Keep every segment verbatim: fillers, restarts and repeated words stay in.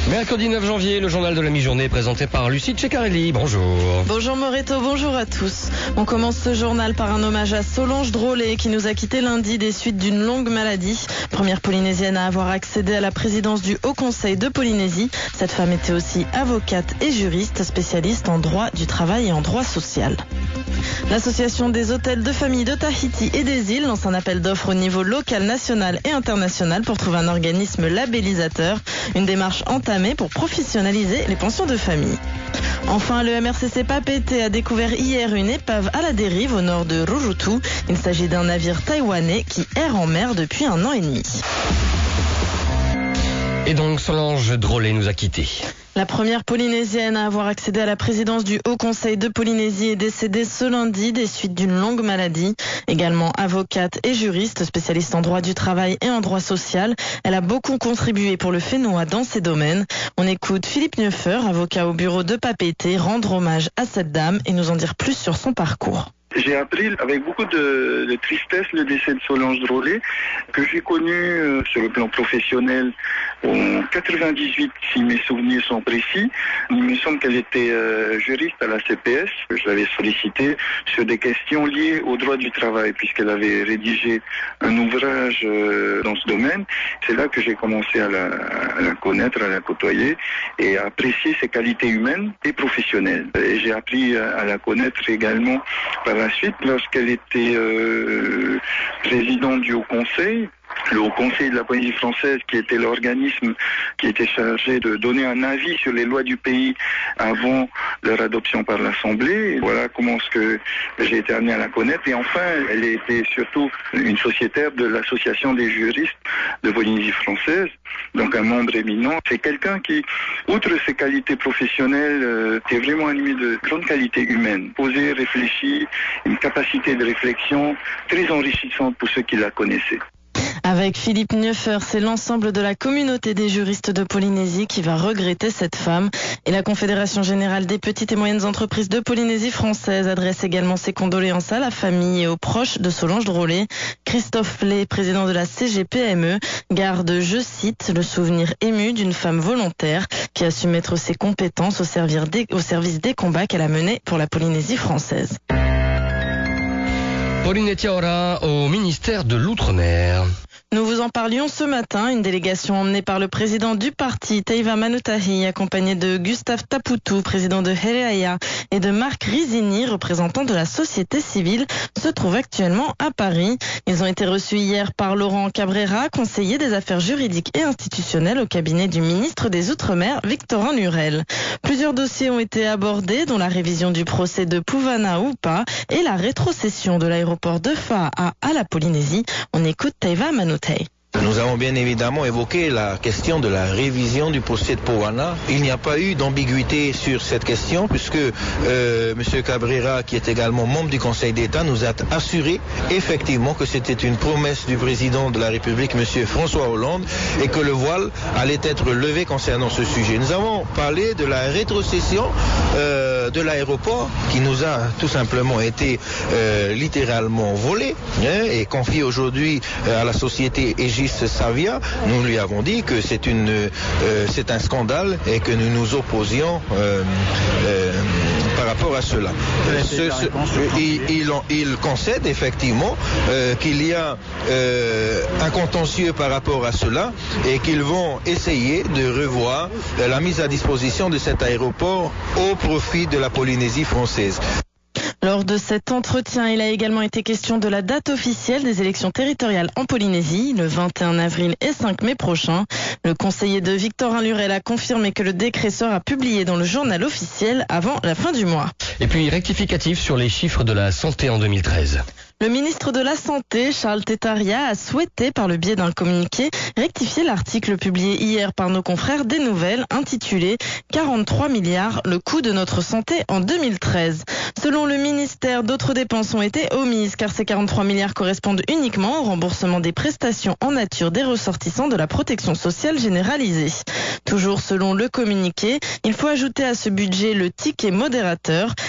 Mercredi neuf janvier, le journal de la mi-journée est présenté par Lucie Ceccarelli. Bonjour. Bonjour Moreto, bonjour à tous. On commence ce journal par un hommage à Solange Drolet qui nous a quitté lundi des suites d'une longue maladie. Première polynésienne à avoir accédé à la présidence du Haut Conseil de Polynésie. Cette femme était aussi avocate et juriste, spécialiste en droit du travail et en droit social. L'association des hôtels de famille de Tahiti et des îles lance un appel d'offres au niveau local, national et international pour trouver un organisme labellisateur. Une démarche entamée pour professionnaliser les pensions de famille. Enfin, le M R C C Papeete a découvert hier une épave à la dérive au nord de Rurutu. Il s'agit d'un navire taïwanais qui erre en mer depuis un an et demi. Et donc Solange Drolet nous a quittés. La première polynésienne à avoir accédé à la présidence du Haut Conseil de Polynésie est décédée ce lundi des suites d'une longue maladie. Également avocate et juriste, spécialiste en droit du travail et en droit social, elle a beaucoup contribué pour le Fénois dans ces domaines. On écoute Philippe Neuffer, avocat au bureau de Papeete, rendre hommage à cette dame et nous en dire plus sur son parcours. J'ai appris avec beaucoup de, de tristesse le décès de Solange Drolet, que j'ai connu euh, sur le plan professionnel en quatre-vingt-dix-huit, si mes souvenirs sont précis. Il me semble qu'elle était euh, juriste à la C P S. Je l'avais sollicité sur des questions liées au droit du travail, puisqu'elle avait rédigé un ouvrage euh, dans ce domaine. C'est là que j'ai commencé à la, à la connaître, à la côtoyer et à apprécier ses qualités humaines et professionnelles. Et j'ai appris à, à la connaître également par la suite, lorsqu'elle était euh, présidente du Haut Conseil, le Haut Conseil de la Polynésie française, qui était l'organisme qui était chargé de donner un avis sur les lois du pays avant leur adoption par l'Assemblée. Voilà comment ce que j'ai été amené à la connaître. Et enfin, elle était surtout une sociétaire de l'Association des juristes de Polynésie française, donc un membre éminent. C'est quelqu'un qui, outre ses qualités professionnelles, euh, est vraiment animé de grandes qualités humaines. Posé, réfléchi, une capacité de réflexion très enrichissante pour ceux qui la connaissaient. Avec Philippe Neuffer, c'est l'ensemble de la communauté des juristes de Polynésie qui va regretter cette femme. Et la Confédération générale des petites et moyennes entreprises de Polynésie française adresse également ses condoléances à la famille et aux proches de Solange Drolet. Christophe Lay, président de la C G P M E, garde, je cite, le souvenir ému d'une femme volontaire qui a su mettre ses compétences au, servir des, au service des combats qu'elle a menés pour la Polynésie française. Pauline Etiaora au ministère de l'Outre-mer. Nous vous en parlions ce matin, une délégation emmenée par le président du parti, Teiva Manutahi, accompagnée de Gustave Taputu, président de Hereaya, et de Marc Rizini, représentant de la société civile, se trouve actuellement à Paris. Ils ont été reçus hier par Laurent Cabrera, conseiller des affaires juridiques et institutionnelles au cabinet du ministre des Outre-mer, Victorin Lurel. Plusieurs dossiers ont été abordés, dont la révision du procès de Pouvana Upa et la rétrocession de l'aéroport de Faa à la Polynésie. On écoute Teiva Manutahi. Nous avons bien évidemment évoqué la question de la révision du procès de Pouvana. Il n'y a pas eu d'ambiguïté sur cette question puisque euh, M. Cabrera, qui est également membre du Conseil d'État, nous a assuré effectivement que c'était une promesse du président de la République, M. François Hollande, et que le voile allait être levé concernant ce sujet. Nous avons parlé de la rétrocession euh, de l'aéroport qui nous a tout simplement été euh, littéralement volé hein, et confié aujourd'hui euh, à la société Aegis Savia. Nous lui avons dit que c'est une, euh, c'est un scandale et que nous nous opposions euh, euh, par rapport à cela. Ce, ce, il, il, il concède effectivement euh, qu'il y a euh, un contentieux par rapport à cela et qu'ils vont essayer de revoir euh, la mise à disposition de cet aéroport au profit de la Polynésie française. Lors de cet entretien, il a également été question de la date officielle des élections territoriales en Polynésie, le vingt et un avril et cinq mai prochain. Le conseiller de Victorin Lurel a confirmé que le décret sera publié dans le journal officiel avant la fin du mois. Et puis rectificatif sur les chiffres de la santé en deux mille treize. Le ministre de la Santé, Charles Tetaria, a souhaité, par le biais d'un communiqué, rectifier l'article publié hier par nos confrères des Nouvelles, intitulé « quarante-trois milliards, le coût de notre santé en deux mille treize ». Selon le ministère, d'autres dépenses ont été omises, car ces quarante-trois milliards correspondent uniquement au remboursement des prestations en nature des ressortissants de la protection sociale généralisée. Toujours selon le communiqué, il faut ajouter à ce budget le ticket modérateur.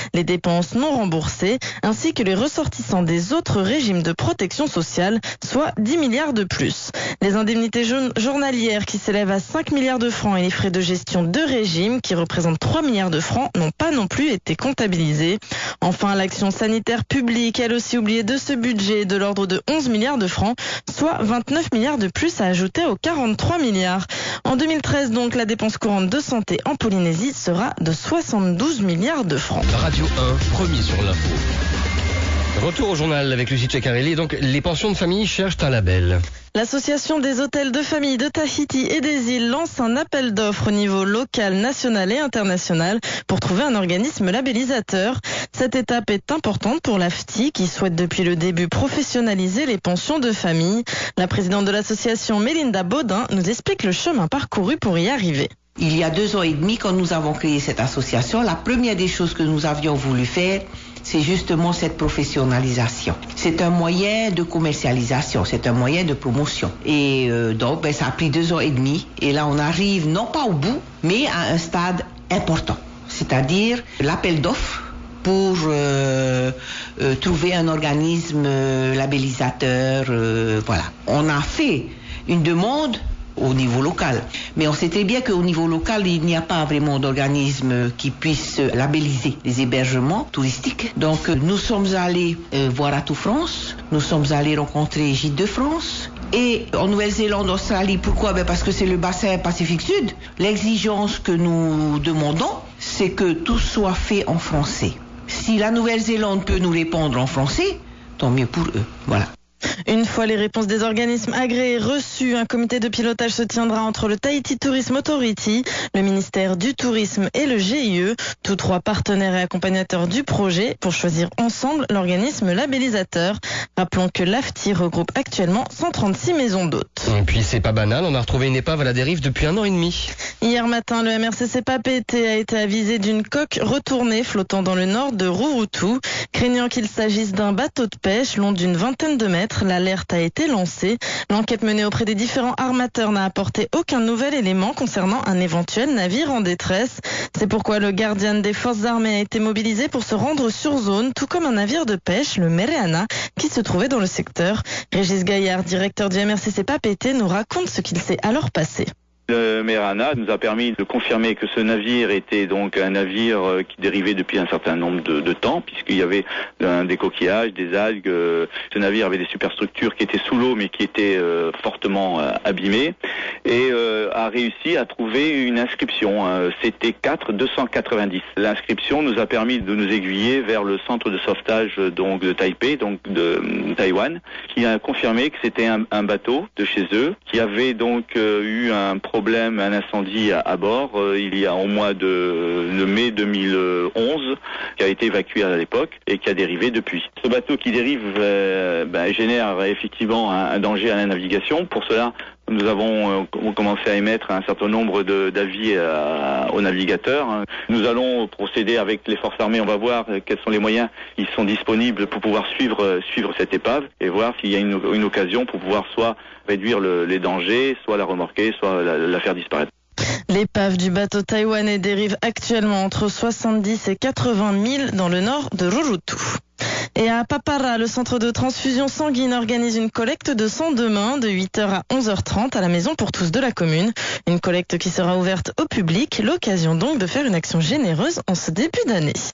les dépenses non remboursées, ainsi que les ressortissants des autres régimes de protection sociale, soit dix milliards de plus. Les indemnités journalières qui s'élèvent à cinq milliards de francs et les frais de gestion de régime qui représentent trois milliards de francs n'ont pas non plus été comptabilisés. Enfin, l'action sanitaire publique, elle aussi oubliée de ce budget, de l'ordre de onze milliards de francs, soit vingt-neuf milliards de plus à ajouter aux quarante-trois milliards. En deux mille treize, donc, la dépense courante de santé en Polynésie sera de soixante-douze milliards de francs. Radio un, premier sur l'info. Retour au journal avec Lucie Ceccarelli. Donc, les pensions de famille cherchent un label. L'association des hôtels de famille de Tahiti et des îles lance un appel d'offres au niveau local, national et international pour trouver un organisme labellisateur. Cette étape est importante pour l'A F T I qui souhaite depuis le début professionnaliser les pensions de famille. La présidente de l'association, Mélinda Baudin, nous explique le chemin parcouru pour y arriver. Il y a deux ans et demi, quand nous avons créé cette association, la première des choses que nous avions voulu faire, c'est justement cette professionnalisation. C'est un moyen de commercialisation, c'est un moyen de promotion. Et euh, donc, ben, ça a pris deux ans et demi. Et là, on arrive non pas au bout, mais à un stade important. C'est-à-dire l'appel d'offres pour euh, euh, trouver un organisme euh, labellisateur. Euh, voilà. On a fait une demande au niveau local. Mais on sait très bien qu'au niveau local, il n'y a pas vraiment d'organisme qui puisse labelliser les hébergements touristiques. Donc, nous sommes allés euh, voir Atout France, nous sommes allés rencontrer Gîtes de France. Et en Nouvelle-Zélande, Australie, pourquoi? Ben parce que c'est le bassin Pacifique Sud. L'exigence que nous demandons, c'est que tout soit fait en français. Si la Nouvelle-Zélande peut nous répondre en français, tant mieux pour eux. Voilà. Une fois les réponses des organismes agréés reçues, un comité de pilotage se tiendra entre le Tahiti Tourism Authority, le ministère du Tourisme et le G I E, tous trois partenaires et accompagnateurs du projet, pour choisir ensemble l'organisme labellisateur. Rappelons que l'A F T I regroupe actuellement cent trente-six maisons d'hôtes. Et puis c'est pas banal, on a retrouvé une épave à la dérive depuis un an et demi. Hier matin, le M R C C Papeete a été avisé d'une coque retournée flottant dans le nord de Rurutu. Craignant qu'il s'agisse d'un bateau de pêche long d'une vingtaine de mètres, l'alerte a été lancée. L'enquête menée auprès des différents armateurs n'a apporté aucun nouvel élément concernant un éventuel navire en détresse. C'est pourquoi le Guardian des forces armées a été mobilisé pour se rendre sur zone, tout comme un navire de pêche, le Mereana, qui se trouvait dans le secteur. Régis Gaillard, directeur du M R C C Papeete, nous raconte ce qu'il s'est alors passé. Le Mereana nous a permis de confirmer que ce navire était donc un navire qui dérivait depuis un certain nombre de, de temps, puisqu'il y avait un, des coquillages, des algues. Ce navire avait des superstructures qui étaient sous l'eau, mais qui étaient euh, fortement euh, abîmées, et euh, a réussi à trouver une inscription. Hein. C'était quatre deux cent quatre-vingt-dix. L'inscription nous a permis de nous aiguiller vers le centre de sauvetage donc de Taipei, donc de euh, Taïwan, qui a confirmé que c'était un, un bateau de chez eux, qui avait donc euh, eu un problème problème, un incendie à, à bord euh, il y a au mois de, de mai deux mille onze, qui a été évacué à l'époque et qui a dérivé depuis. Ce bateau qui dérive euh, ben, génère effectivement un, un danger à la navigation. Pour cela, nous avons euh, commencé à émettre un certain nombre de, d'avis euh, aux navigateurs. Nous allons procéder avec les forces armées, on va voir quels sont les moyens qui sont disponibles pour pouvoir suivre, suivre cette épave et voir s'il y a une, une occasion pour pouvoir soit réduire le, les dangers, soit la remorquer, soit la, la faire disparaître. L'épave du bateau taïwanais dérive actuellement entre soixante-dix et quatre-vingt milles dans le nord de Rurutu. Et à Papara, le centre de transfusion sanguine organise une collecte de sang demain de huit heures à onze heures trente à la maison pour tous de la commune. Une collecte qui sera ouverte au public, l'occasion donc de faire une action généreuse en ce début d'année.